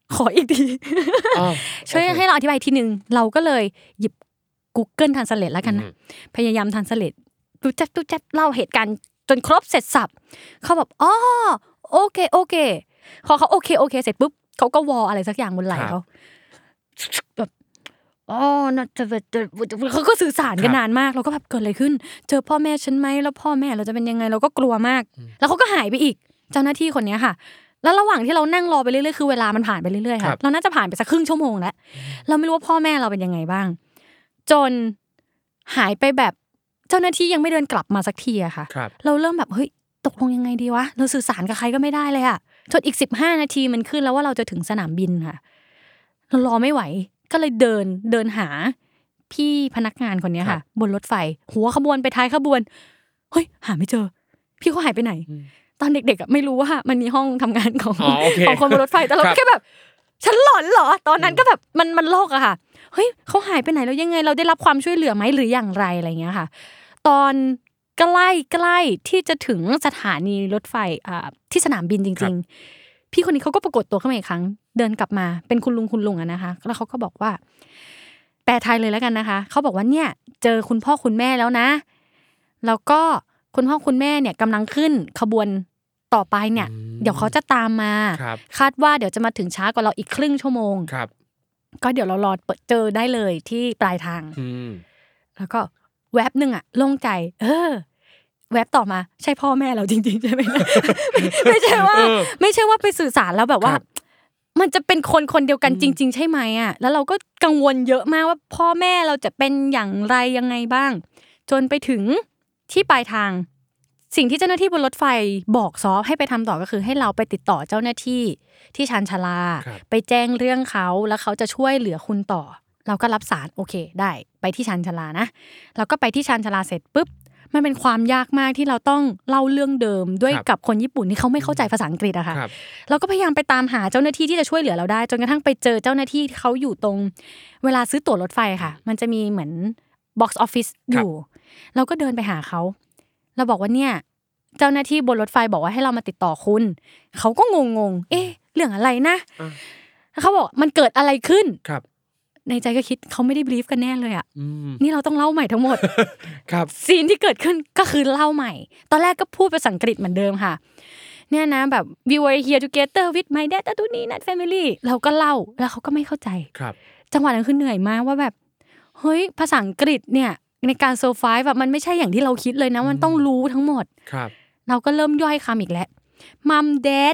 ขออีกทีช่วยให้เราอธิบายทีนึงเราก็เลยหยิบ Google Translate แล้วกันนะพยายาม Translate ดูจัดดูจัดเล่าเหตุการณ์จนครบเสร็จสับเขาแบบอ๋อโอเคโอเคพอเขาโอเคโอเคเสร็จปุ๊บเขาก็วออะไรสักอย่างบนไหล่เขาแบบอ๋อน่าจะเขาก็สื่อสารกันนานมากเราก็แบบเกิดอะไรขึ้นเจอพ่อแม่ฉันไหมแล้วพ่อแม่เราจะเป็นยังไงเราก็กลัวมากแล้วเขาก็หายไปอีกเจ้าหน้าที่คนนี้ค่ะแล้วระหว่างที่เรานั่งรอไปเรื่อยๆคือเวลามันผ่านไปเรื่อยๆค่ะเราน่าจะผ่านไปสักครึ่งชั่วโมงแล้วเราไม่รู้ว่าพ่อแม่เราเป็นยังไงบ้างจนหายไปแบบเจ้าหน้าที่ยังไม่เดินกลับมาสักทีอะค่ะเราเริ่มแบบเฮ้ยตกลงยังไงดีวะเราสื่อสารกับใครก็ไม่ได้เลยอะจนอีกสิบห้านาทีมันขึ้นแล้วว่าเราจะถึงสนามบินค่ะเรารอไม่ไหวก็เลยเดินเดินหาพี่พนักงานคนนี้ค่ะบนรถไฟหัวขบวนไปท้ายขบวนเฮ้ยหาไม่เจอพี่เขาหายไปไหนตอนเด็กๆอ่ะไม่รู้ว่ามันมีห้องทำงานของของคนบนรถไฟแต่เราแค่แบบฉันหลอนเหรอตอนนั้นก็แบบมันมันโลกอะค่ะเฮ้ยเขาหายไปไหนแล้วยังไงเราได้รับความช่วยเหลือไหมหรืออย่างไรอะไรเงี้ยค่ะตอนใกล้ใกล้ที่จะถึงสถานีรถไฟอ่าที่สนามบินจริงๆพี่คนนี้เขาก็ปรากฏตัวขึ้นมาอีกครั้งเดินกลับมาเป็นคุณลุงคุณลุงอะนะคะแล้วเขาก็บอกว่าแปลไทยเลยแล้วกันนะคะเขาบอกว่าเนี่ยเจอคุณพ่อคุณแม่แล้วนะแล้วก็คุณพ่อคุณแม่เนี่ยกำลังขึ้นขบวนต่อไปเนี่ยเดี๋ยวเขาจะตามมาคาดว่าเดี๋ยวจะมาถึงช้ากว่าเราอีกครึ่งชั่วโมงก็เดี๋ยวเรารอเจอได้เลยที่ปลายทางแล้วก็แวบนึงอะโล่งใจเออแวบต่อมาใช่พ่อแม่เราจริงๆใช่ไหมนะ ไม่ใช่ว่าไม่ใช่ว่าไปสื่อสารแล้วแบบว่ามันจะเป็นคนคนเดียวกันจริงๆใช่ไหมอ่ะแล้วเราก็กังวลเยอะมากว่าพ่อแม่เราจะเป็นอย่างไรยังไงบ้างจนไปถึงที่ปลายทางสิ่งที่เจ้าหน้าที่บนรถไฟบอกซอให้ไปทำต่อก็คือให้เราไปติดต่อเจ้าหน้าที่ที่ชานชาลาไปแจ้งเรื่องเขาแล้วเขาจะช่วยเหลือคุณต่อเราก็รับสารโอเคได้ไปที่ชานชาลานะเราก็ไปที่ชานชาลาเสร็จปุ๊บมันเป็นความยากมากที่เราต้องเล่าเรื่องเดิมด้วยกับคนญี่ปุ่นที่เขาไม่เข้าใจภาษาอังกฤษอะค่ะเราก็พยายามไปตามหาเจ้าหน้าที่ที่จะช่วยเหลือเราได้จนกระทั่งไปเจอเจ้าหน้าที่เขาอยู่ตรงเวลาซื้อตั๋วรถไฟค่ะมันจะมีเหมือน box office อยู่เราก็เดินไปหาเขาเราบอกว่าเนี่ยเจ้าหน้าที่บนรถไฟบอกว่าให้เรามาติดต่อคุณเขาก็งงๆเอ๊ะเรื่องอะไรนะเขาบอกมันเกิดอะไรขึ้นในใจก็คิดเขาไม่ได้บรีฟกันแน่เลยอ่ะนี่เราต้องเล่าใหม่ทั้งหมดครับซีนที่เกิดขึ้นก็คือเล่าใหม่ตอนแรกก็พูดภาษาอังกฤษเหมือนเดิมค่ะเนี่ยนะแบบ we were here together with my dad and Tuni not family เราก็เล่าแล้วเขาก็ไม่เข้าใจครับจังหวะนั้นคือเหนื่อยมากว่าแบบเฮ้ยภาษาอังกฤษเนี่ยในการเซอร์ไพรส์แบบมันไม่ใช่อย่างที่เราคิดเลยนะมันต้องรู้ทั้งหมดครับเราก็เริ่มย่อยคำอีกแล้ว mom dad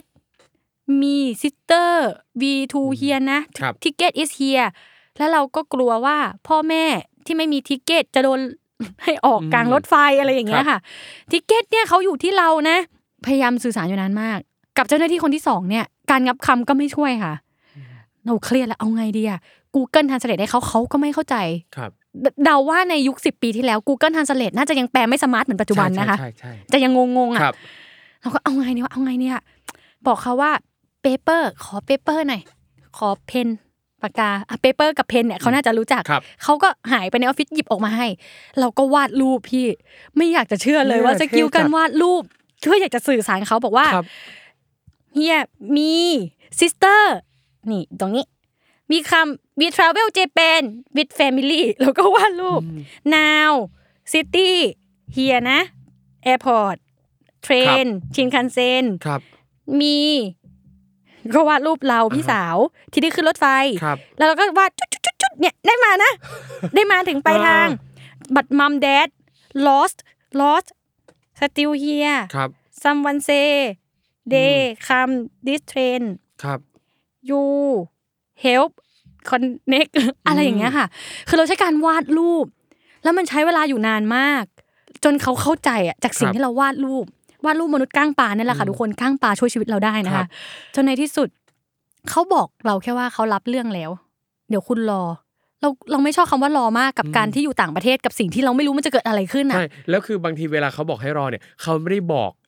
me sister we two here นะ ticket is hereแล้วเราก็กลัวว่าพ่อแม่ที่ไม่มีทิกเก็ตจะโดนให้ออกกลางรถไฟอะไรอย่างเงี้ยค่ะทิกเก็ตเนี่ยเขาอยู่ที่เรานะพยายามสื่อสารอยู่นานมากกับเจ้าหน้าที่คนที่สองเนี่ยการงับคำก็ไม่ช่วยค่ะเราเครียดแล้วเอาไงดีอ่ะ Google Translate ให้เขาเขาก็ไม่เข้าใจเดาว่าในยุคสิบปีที่แล้ว Google Translate น่าจะยังแปลไม่สมาร์ทเหมือนปัจจุบันนะคะจะยังงงๆอ่ะเราก็เอาไงเนี่ยเอาไงเนี่ยบอกเขาว่าเปเปอร์ขอเปเปอร์หน่อยขอเพนปากกาเปเปอร์กับเพนเนี่ยเขาน่าจะรู้จักเขาก็หายไปในออฟฟิศหยิบออกมาให้เราก็วาดรูปพี่ไม่อยากจะเชื่อเลยว่าสกิลการวาดรูปเพื่ออยากจะสื่อสารเขาบอกว่าเฮียมีซิสเตอร์นี่ตรงนี้มีคำ we travel Japan with family แล้วก็วาดรูป now city here นะ airport train ชินคันเซ็นมีก็วาดรูปเราพี่สาวที่นี่คือรถไฟแล้วเราก็วาดจุดๆๆเนี่ยได้มานะได้มาถึงปลายทางบัด mom dad lost lost still here ครับ someone say they come this train ครับ you help connect อะไรอย่างเงี้ยค่ะคือเราใช้การวาดรูปแล้วมันใช้เวลาอยู่นานมากจนเขาเข้าใจอ่ะจากสิ่งที่เราวาดรูปวาดรูปมนุษย์ก้างปลาเนี่ยแหละค่ะทุกคนก้างปลาช่วยชีวิตเราได้นะคะจนในที่สุดเขาบอกเราแค่ว่าเขารับเรื่องแล้วเดี๋ยวคุณรอเราเราไม่ชอบคำว่ารอมากกับการที่อยู่ต่างประเทศกับสิ่งที่เราไม่รู้มันจะเกิดอะไรขึ้นอ่ะใช่แล้วคือบางทีเวลาเขาบอกให้รอเนี่ยเขาไม่ได้บอก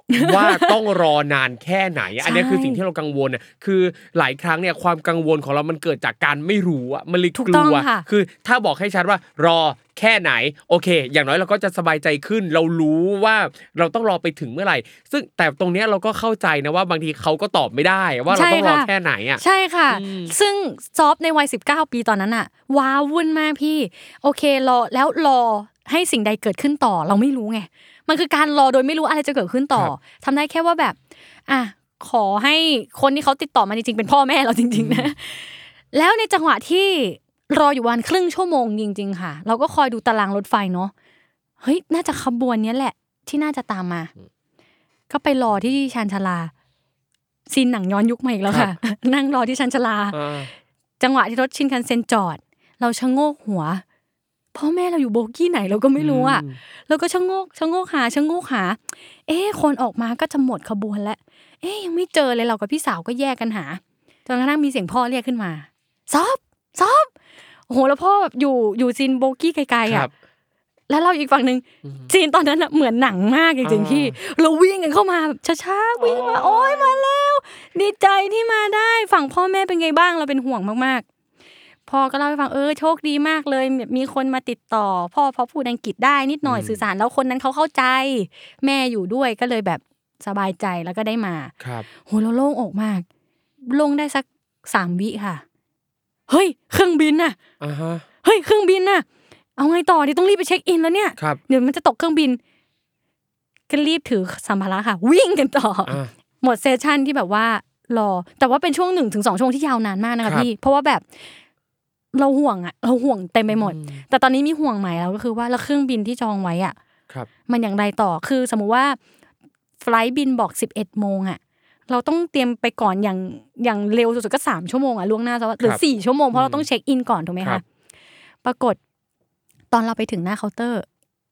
ว่าต้องรอนานแค่ไหนอันนี้คือสิ่งที่เรากังวลน่ะคือหลายครั้งเนี่ยความกังวลของเรามันเกิดจากการไม่รู้อ่ะมันเลยกลัวคือถ้าบอกให้ชัดว่ารอแค่ไหนโอเคอย่างน้อยเราก็จะสบายใจขึ้นเรารู้ว่าเราต้องรอไปถึงเมื่อไหร่ซึ่งแต่ตรงเนี้ยเราก็เข้าใจนะว่าบางทีเขาก็ตอบไม่ได้ว่าเราต้องรอแค่ไหนอ่ะใช่ค่ะซึ่งซอฟในวัยสิบเก้าปีตอนนั้นอ่ะว้าวุ่นมากพี่โอเครอแล้วรอให้สิ่งใดเกิดขึ้นต่อเราไม่รู้ไงมันคือการรอโดยไม่รู้อะไรจะเกิดขึ้นต่อทำได้แค่ว่าแบบอ่ะขอให้คนที่เขาติดต่อมาจริงๆเป็นพ่อแม่เราจริงๆนะแล้วในจังหวะที่รออยู่วันครึ่งชั่วโมงจริงๆค่ะเราก็คอยดูตารางรถไฟเนาะเฮ้ยน่าจะขบวนนี้แหละที่น่าจะตามมาก็ไปรอที่ชานชาลาซีนหนังย้อนยุคมาอีกแล้วค่ะนั่งรอที่ชานชาลาจังหวะที่รถชินคันเซ็นจอดเราชะโงกหัวพ่อแม่เราอยู่โบกี้ไหนเราก็ไม่รู้อ่ะแล้วก็ชะโงกชะโงกหาชะโงกหาเอ๊ะคนออกมาก็จะหมดขบวนแล้วเอ๊ะยังไม่เจอเลยเรากับพี่สาวก็แยกกันหาจนกระทั่งมีเสียงพ่อเรียกขึ้นมาซอฟซอฟโอ้โหแล้วพ่อแบบอยู่อยู่ซีนโบกี้ไกลๆอ่ะแล้วเราอีกฝั่งนึงซีนตอนนั้นน่ะเหมือนหนังมากจริงๆพี่เราวิ่งกันเข้ามาแบบช้าๆวิ่งมาโอ๊ยมาแล้วดีใจที่มาได้ฝั่งพ่อแม่เป็นไงบ้างเราเป็นห่วงมากๆพ่อก็เล่าให้ฟังเออโชคดีมากเลยมีคนมาติดต่อพ่อพอพูดอังกฤษได้นิดหน่อยสื่อสารแล้วคนนั้นเขาเข้าใจแม่อยู่ด้วยก็เลยแบบสบายใจแล้วก็ได้มาครับโหเราโล่งอกมากลงได้สักสามวิค่ะเฮ้ยเครื่องบินน่ะอ่าฮะเฮ้ยเครื่องบินน่ะเอาไงต่อดิต้องรีบไปเช็คอินแล้วเนี่ยเดี๋ยวมันจะตกเครื่องบินก็รีบถือสัมภาระค่ะวิ่งกันต่อหมดเซสชั่นที่แบบว่ารอแต่ว่าเป็นช่วงหนึ่งถึงสองชั่วโมงที่ยาวนานมากนะคะพี่เพราะว่าแบบเราห่วงอ่ะเราห่วงเต็มไปหมดแต่ตอนนี้มีห่วงใหม่แล้วก็คือว่าแล้วเครื่องบินที่จองไว้อ่ะมันอย่างไรต่อคือสมมุติว่าไฟลท์บินบอกสิบเอ็ดโมงอ่ะเราต้องเตรียมไปก่อนอย่างอย่างเร็วสุดๆก็สามชั่วโมงอ่ะล่วงหน้าซะหรือสี่ชั่วโมงเพราะเราต้องเช็คอินก่อนถูกมั้ยคะปรากฏตอนเราไปถึงหน้าเคาน์เตอร์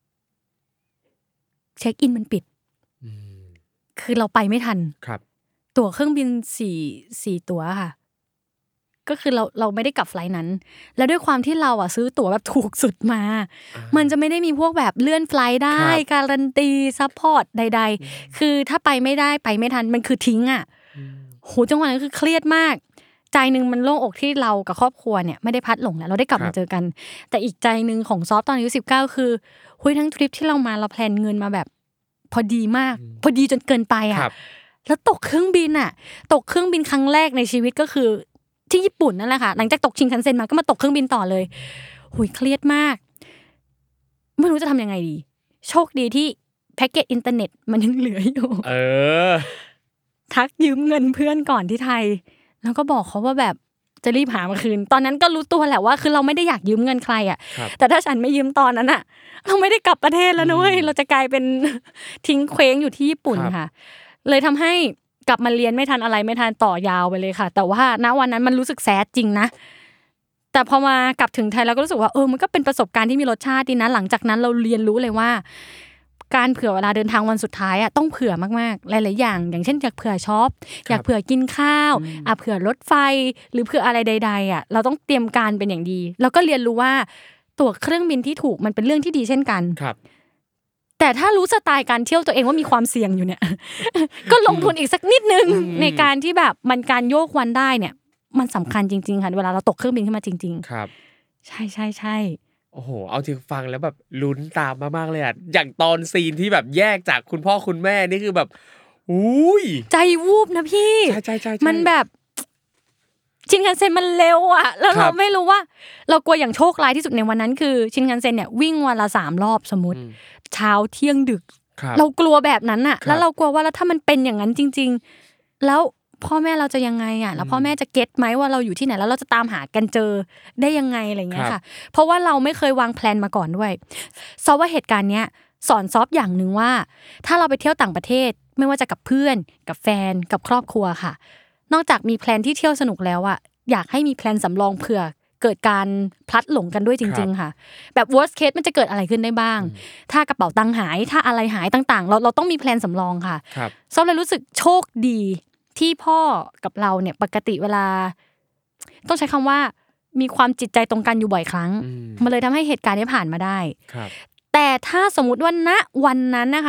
เช็คอินมันปิดคือเราไปไม่ทันตั๋วเครื่องบินสี่สี่ตั๋วค่ะก็คือเราเราไม่ได้กลับไฟล์นั้นแล้วด้วยความที่เราอ่ะซื้อตั๋วแบบถูกสุดมามันจะไม่ได้มีพวกแบบเลื่อนไฟล์ได้การันตีซัพพอร์ตใดๆคือถ้าไปไม่ได้ไปไม่ทันมันคือทิ้งอ่ะโหจังหวะนั้นคือเครียดมากใจนึงมันโล่งอกที่เรากับครอบครัวเนี่ยไม่ได้พัดหลงแล้วเราได้กลับมาเจอกันแต่อีกใจนึงของซอฟตอนอายุสิบเก้าคือหุ้ยทั้งทริปที่เรามาเราแพลนเงินมาแบบพอดีมากพอดีจนเกินไปอ่ะแล้วตกเครื่องบินอ่ะตกเครื่องบินครั้งแรกในชีวิตก็คือที่ญี่ปุ่นนั่นแหละค่ะหลังจากตกชินคันเซ็นมาก็มาตกเครื่องบินต่อเลยหุยเครียดมากไม่รู้จะทำยังไงดีโชคดีที่แพ็คเกจอินเทอร์เน็ตมันยังเหลืออยู่เออทักยืมเงินเพื่อนก่อนที่ไทยแล้วก็บอกเขาว่าแบบจะรีบหามาคืนตอนนั้นก็รู้ตัวแหละว่าคือเราไม่ได้อยากยืมเงินใครอ่ะแต่ถ้าฉันไม่ยืมตอนนั้นอ่ะเราไม่ได้กลับประเทศแล้วนะเว้ยเราจะกลายเป็นทิ้งเคว้งอยู่ที่ญี่ปุ่นค่ะเลยทำให้กลับมาเรียนไม่ทันอะไรไม่ทันต่อยาวไปเลยค่ะแต่ว่าณวันนั้นมันรู้สึกแซดจริงนะแต่พอมากลับถึงไทยเราก็รู้สึกว่าเออมันก็เป็นประสบการณ์ที่มีรสชาติดีนะหลังจากนั้นเราเรียนรู้เลยว่าการเผื่อเวลาเดินทางวันสุดท้ายอ่ะต้องเผื่อมากๆหลายๆอย่างอย่างเช่นอยากเผื่อช็อปอยากเผื่อกินข้าวอ่ะเผื่อรถไฟหรือเผื่ออะไรใดๆอ่ะเราต้องเตรียมการเป็นอย่างดีแล้วก็เรียนรู้ว่าตั๋วเครื่องบินที่ถูกมันเป็นเรื่องที่ดีเช่นกันแต่ถ้ารู้สไตล์การเที่ยวตัวเองว่ามีความเสี่ยงอยู่เนี่ย ก็ลงทุนอีกสักนิดนึงในการที่แบบมันการโยกวันได้เนี่ยมันสำคัญจริงๆค่ะเวลาเราตกเครื่องบินขึ้นมาจริงๆครับใช่ใช่ใช่โอ้โหเอาจริงฟังแล้วแบบลุ้นตามมากๆเลยอ่ะอย่างตอนซีนที่แบบแยกจากคุณพ่อคุณแม่นี่คือแบบอุ้ยใจวูบนะพี่ใช่ใช่ใช่มันแบบชินคันเซ็นมันเร็วอ่ะแล้วเราไม่รู้ว่าเรากลัวอย่างโชคร้ายที่สุดในวันนั้นคือชินคันเซ็นเนี่ยวิ่งวันละสามรอบสมมุติเช้าเที่ยงดึกเรากลัวแบบนั้นน่ะแล้วเรากลัวว่าแล้วถ้ามันเป็นอย่างนั้นจริงๆแล้วพ่อแม่เราจะยังไงอ่ะแล้วพ่อแม่จะเก็ทมั้ยว่าเราอยู่ที่ไหนแล้วเราจะตามหากันเจอได้ยังไงอะไรเงี้ยค่ะเพราะว่าเราไม่เคยวางแพลนมาก่อนด้วยซอฟว่าเหตุการณ์เนี้ยสอนซอฟอย่างนึงว่าถ้าเราไปเที่ยวต่างประเทศไม่ว่าจะกับเพื่อนกับแฟนกับครอบครัวค่ะนอกจากมีแพลนที่เที่ยวสนุกแล้วอ่ะอยากให้มีแพลนสำรองเผื่อเกิดการพลัดหลงกันด้วยจริงๆค่ะแบบ worst case มันจะเกิดอะไรขึ้นได้บ้างถ้ากระเป๋าตังค์หายถ้าอะไรหายต่างๆเราเราต้องมีแพลนสำรองค่ะซอฟเลยรู้สึกโชคดีที่พ่อกับเราเนี่ยปกติเวลาต้องใช้คำว่ามีความจิตใจตรงกันอยู่บ่อยครั้งมันเลยทำให้เหตุการณ์นี้ผ่านมาได้แต่ถ้าสมมุติว่าณวันนั้นนะคะ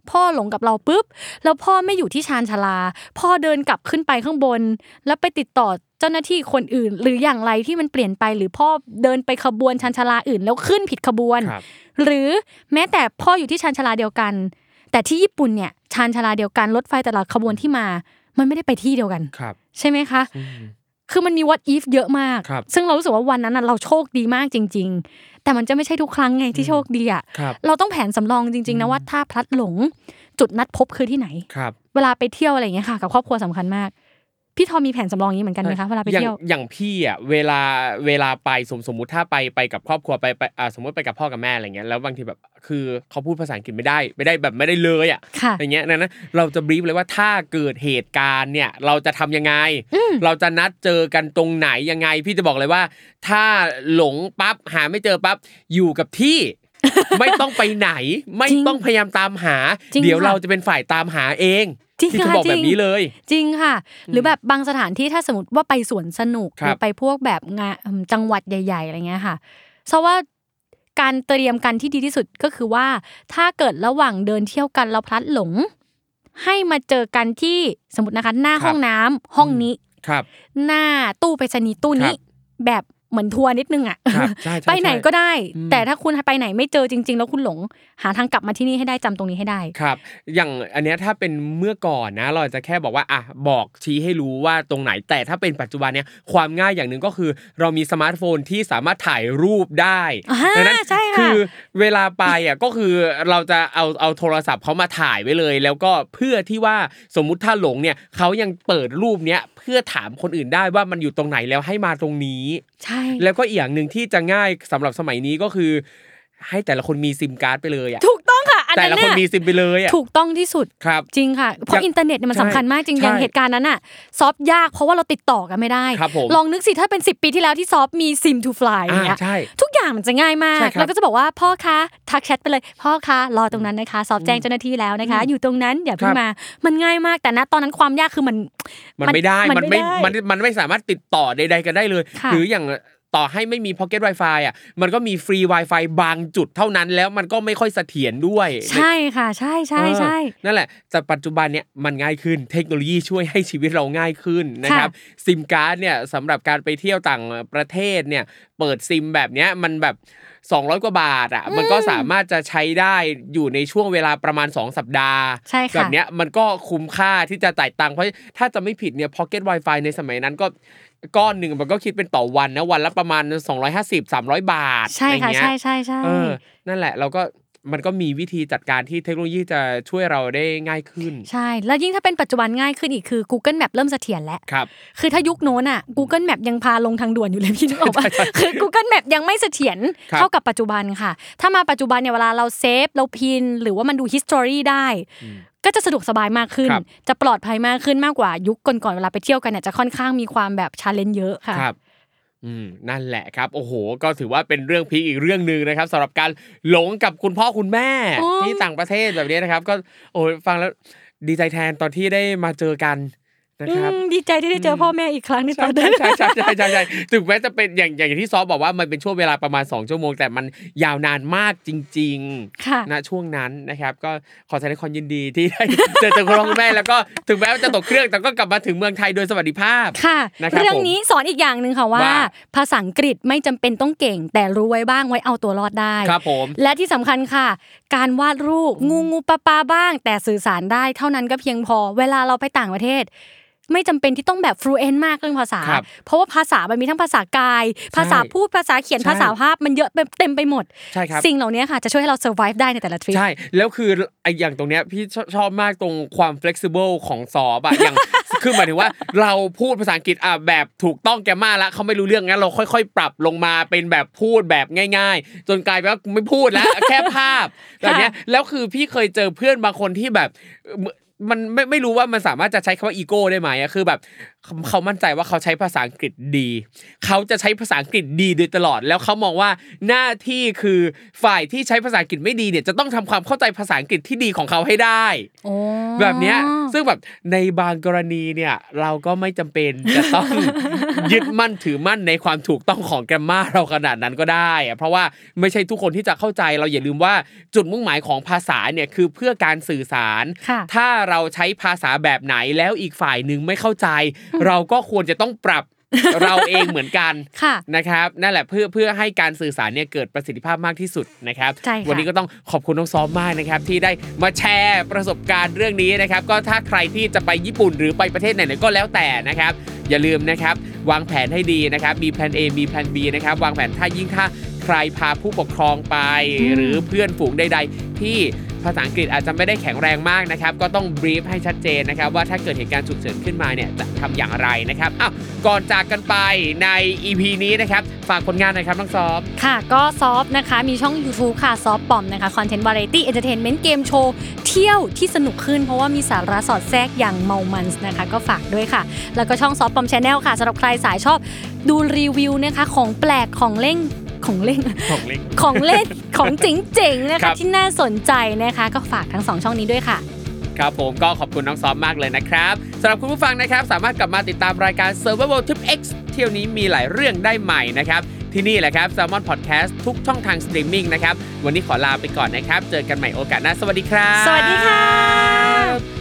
พ่อหลงกับเราปุ๊บแล้วพ่อไม่อยู่ที่ชานชาลาพ่อเดินกลับขึ้นไปข้างบนแล้วไปติดต่อเจ้าหน้าที่คนอื่นหรืออย่างไรที่มันเปลี่ยนไปหรือพ่อเดินไปขบวนชานชาลาอื่นแล้วขึ้นผิดขบวนหรือแม้แต่พ่ออยู่ที่ชานชาลาเดียวกันแต่ที่ญี่ปุ่นเนี่ยชานชาลาเดียวกันรถไฟแต่ละขบวนที่มามันไม่ได้ไปที่เดียวกันใช่ไหมคะคือมันมี what if เยอะมากซึ่งเรารู้สึกว่าวันนั้นเราโชคดีมากจริงๆแต่มันจะไม่ใช่ทุกครั้งไงที่โชคดีอ่ะเราต้องแผนสำรองจริงๆนะว่าถ้าพลัดหลงจุดนัดพบคือที่ไหนเวลาไปเที่ยวอะไรอย่างเงี้ยค่ะกับครอบครัวสำคัญมากพี่ทอมมีแผนสำรองอย่างนี้เหมือนกันไหมคะเวลาไปเที่ยวอย่างพี่อ่ะเวลาเวลาไปสมสมมุติถ้าไปไปกับครอบครัวไปไปอ่าสมมติไปกับพ่อกับแม่อะไรเงี้ยแล้วบางทีแบบคือเขาพูดภาษาอังกฤษไม่ได้ไม่ได้แบบไม่ได้เลยอ่ะอย่างเงี้ยนั้นเราจะบรีฟเลยว่าถ้าเกิดเหตุการณ์เนี่ยเราจะทำยังไงเราจะนัดเจอกันตรงไหนยังไงพี่จะบอกเลยว่าถ้าหลงปั๊บหาไม่เจอปั๊บอยู่กับที่ไม่ต้องไปไหนไม่ต้องพยายามตามหาเดี๋ยวเราจะเป็นฝ่ายตามหาเองที่จะบอกแบบนี้เลยจริงค่ะหรือแบบบางสถานที่ถ้าสมมติว่าไปสวนสนุกหรือไปพวกแบบงานจังหวัดใหญ่ๆอะไรเงี้ยค่ะเพราะว่าการเตรียมกันที่ดีที่สุดก็คือว่าถ้าเกิดระหว่างเดินเที่ยวกันแล้วพลัดหลงให้มาเจอกันที่สมมตินะคะหน้าห้องน้ำห้องนี้หน้าตู้ไปรษณีย์ตู้นี้แบบเหมือนทัวร์นิดนึงอ่ะไปไหนก็ได้แต่ถ้าคุณไปไหนไม่เจอจริงๆแล้วคุณหลงหาทางกลับมาที่นี่ให้ได้จำตรงนี้ให้ได้ครับอย่างอันเนี้ยถ้าเป็นเมื่อก่อนนะเราจะแค่บอกว่าอ่ะบอกชี้ให้รู้ว่าตรงไหนแต่ถ้าเป็นปัจจุบันเนี้ยความง่ายอย่างนึงก็คือเรามีสมาร์ทโฟนที่สามารถถ่ายรูปได้ดังนั้นคือเวลาไปอ่ะก็คือเราจะเอาเอาโทรศัพท์เขามาถ่ายไว้เลยแล้วก็เพื่อที่ว่าสมมุติถ้าหลงเนี่ยเขายังเปิดรูปเนี้ยเพื่อถามคนอื่นได้ว่ามันอยู่ตรงไหนแล้วให้มาตรงนี้ใช่แล้วก็อีกอย่างนึงที่จะง่ายสำหรับสมัยนี้ก็คือให้แต่ละคนมีซิมการ์ดไปเลยอ่ะถูกต้องค่ะอันนั้นแต่ละคนมีซิมไปเลยอ่ะถูกต้องที่สุดจริงค่ะเพราะอินเทอร์เน็ตเนี่ยมันสำคัญมากจริงอย่างเหตุการณ์นั้นน่ะซอฟยากเพราะว่าเราติดต่อกันไม่ได้ลองนึกสิถ้าเป็นสิบปีที่แล้วที่ซอฟมีซิมทูฟลายอย่างเงี้ยทุกอย่างมันจะง่ายมากแล้วก็จะบอกว่าพ่อคะทักแชทไปเลยพ่อคะรอตรงนั้นนะคะซอฟแจ้งเจ้าหน้าที่แล้วนะคะอยู่ตรงนั้นอย่าเพิ่งมามันง่ายมากแต่ณตอนนั้นความยากคือมันมันไม่ได้มันไม่มันมันไม่สามารถติดต่อใดๆกันได้เลยหรืออย่างต่อให้ไม่มี Pocket Wi-Fi อ่ะมันก็มีฟรี Wi-Fi บางจุดเท่านั้นแล้วมันก็ไม่ค่อยเสถียรด้วยใช่ค่ะใช่ๆๆนั่นแหละแต่ปัจจุบันเนี่ยมันง่ายขึ้นเทคโนโลยีช่วยให้ชีวิตเราง่ายขึ้นนะครับซิมการ์ดเนี่ยสำหรับการไปเที่ยวต่างประเทศเนี่ยเปิดซิมแบบเนี้ยมันแบบสองร้อยกว่าบาทอ่ะมันก็สามารถจะใช้ได้อยู่ในช่วงเวลาประมาณสองสัปดาห์แบบเนี้ยมันก็คุ้มค่าที่จะจ่ายตังค์เพราะถ้าจะไม่ผิดเนี่ย Pocket Wi-Fi ในสมัยนั้นก็ก้อนหนึ่งมันก็คิดเป็นต่อวันนะวันละประมาณสองร้อยห้าสิบ สามร้อยบาทใช่ค่ะใช่ๆๆเออนั่นแหละเราก็มันก็มีวิธีจัดการที่เทคโนโลยีจะช่วยเราได้ง่ายขึ้นใช่แล้วยิ่งถ้าเป็นปัจจุบันง่ายขึ้นอีกคือ Google Map เริ่มเสถียรแล้วครับคือถ้ายุคโน้นอ่ะ Google Map ยังพาลงทางด่วนอยู่เลยพี่นึกออกป่ะคือ Google Map ยังไม่เสถียรเท่ากับปัจจุบันค่ะถ้ามาปัจจุบันเนี่ยเวลาเราเซฟเราพินหรือว่ามันดู history ได้ก็จะสะดวกสบายมากขึ้นจะปลอดภัยมากขึ้นมากกว่ายุคก่อนๆเวลาไปเที่ยวกันเนี่ยจะค่อนข้างมีความแบบ challenge เยอะค่ะครับอืมนั่นแหละครับโอ้โหก็ถือว่าเป็นเรื่องพีคอีกเรื่องนึงนะครับสำหรับการหลงกับคุณพ่อคุณแม่ที่ต่างประเทศแบบนี้นะครับก็โอ้ฟังแล้วดีใจแทนตอนที่ได้มาเจอกันนะครับดีใจที่ได้เจอพ่อแม่อีกครั้งในตอนนั้นใช่ๆๆๆถึงแม้จะเป็นอย่างอย่างที่ซอฟบอกว่ามันเป็นช่วงเวลาประมาณสองชั่วโมงแต่มันยาวนานมากจริงๆณช่วงนั้นนะครับก็ขอแสดงความยินดีที่ได้เจอเจอคุณพ่อคุณแม่แล้วก็ถึงแม้ว่าจะตกเครื่องแต่ก็กลับมาถึงเมืองไทยโดยสวัสดิภาพค่ะเรื่องนี้สอนอีกอย่างนึงค่ะว่าภาษาอังกฤษไม่จำเป็นต้องเก่งแต่รู้ไว้บ้างไว้เอาตัวรอดได้ครับผมและที่สำคัญค่ะการวาดรูปงูงูปลาปลาบ้างแต่สื่อสารได้เท่านั้นก็เพียงพอเวลาเราไปต่างประเทศไม่จำเป็นที่ต้องแบบ fluent มากเรื่องภาษาเพราะว่าภาษามันมีทั้งภาษากายภาษาพูดภาษาเขียนภาษาภาพมันเยอะเต็มไปหมดสิ่งเหล่านี้ค่ะจะช่วยให้เรา survive ได้ในแต่ละทริปใช่แล้วคือไอ้อย่างตรงเนี้ยพี่ชอบมากตรงความ flexible ของซอฟอ่ะอย่างคือหมายถึงว่าเราพูดภาษาอังกฤษอ่ะแบบถูกต้องแกม่าแล้วเขาไม่รู้เรื่องงั้นเราค่อยๆปรับลงมาเป็นแบบพูดแบบง่ายๆจนกลายเป็นว่าไม่พูดแล้วแค่ภาพแบบเนี้ยแล้วคือพี่เคยเจอเพื่อนบางคนที่แบบมันไม่ไม่รู้ว่ามันสามารถจะใช้คำว่าอีโก้ได้ไหมอ่ะคือแบบเขามั่นใจว่าเขาใช้ภาษาอังกฤษดีเขาจะใช้ภาษาอังกฤษดีโดยตลอดแล้วเขามองว่าหน้าที่คือฝ่ายที่ใช้ภาษาอังกฤษไม่ดีเนี่ยจะต้องทำความเข้าใจภาษาอังกฤษที่ดีของเขาให้ได้แบบเนี้ยซึ่งแบบในบางกรณีเนี่ยเราก็ไม่จำเป็นจะต้อง ยึดมั่นถือมั่นในความถูกต้องของแกรมมาเราขนาดนั้นก็ได้อะเพราะว่าไม่ใช่ทุกคนที่จะเข้าใจเราอย่าลืมว่าจุดมุ่งหมายของภาษาเนี่ยคือเพื่อการสื่อสารถ้าเราใช้ภาษาแบบไหนแล้วอีกฝ่ายนึงไม่เข้าใจเราก็ควรจะต้องปรับ เราเองเหมือนกันนะครับนั่นแหละเพื่อเพื่อให้การสื่อสารเนี่ยเกิดประสิทธิภาพมากที่สุดนะครับวันนี้ก็ต้องขอบคุณน้องซ้อมมากนะครับที่ได้มาแชร์ประสบการณ์เรื่องนี้นะครับก็ถ้าใครที่จะไปญี่ปุ่นหรือไปประเทศไหนๆก็แล้วแต่นะครับอย่าลืมนะครับวางแผนให้ดีนะครับมีแผน A มีแผน B นะครับวางแผนถ้ายิ่งถ้าใครพาผู้ปกครองไปหรือเพื่อนฝูงใดๆที่ภาษาอังกฤษอาจจะไม่ได้แข็งแรงมากนะครับก็ต้องบรีฟให้ชัดเจนนะครับว่าถ้าเกิดเหตุการณ์ฉุกเฉินขึ้นมาเนี่ยจะทำอย่างไรนะครับอ้าวก่อนจากกันไปใน อี พี นี้นะครับฝากผลงานหน่อยครับน้องซอฟค่ะก็ซอฟนะคะมีช่อง YouTube ค่ะซอฟปอมนะคะคอนเทนต์วาไรตี้เอนเตอร์เทนเมนต์เกมโชว์เที่ยวที่สนุกขึ้นเพราะว่ามีสาระสอดแทรกอย่างเมามันส์นะคะก็ฝากด้วยค่ะแล้วก็ช่องซอฟปอม Channel ค่ะสำหรับใครสายชอบดูรีวิวนะคะของแปลกของเล่นของเล่นของเล่นของเล่นของเจ๋งๆนะคะที่น่าสนใจนะคะก็ฝากทั้งสองช่องนี้ด้วยค่ะครับผมก็ขอบคุณน้องซ้อมมากเลยนะครับสำหรับคุณผู้ฟังนะครับสามารถกลับมาติดตามรายการ Survival Trip X เที่ยวนี้มีหลายเรื่องได้ใหม่นะครับที่นี่แหละครับ Salmon Podcast ทุกช่องทางสตรีมมิ่งนะครับวันนี้ขอลาไปก่อนนะครับเจอกันใหม่โอกาสหน้าสวัสดีครับสวัสดีค่ะ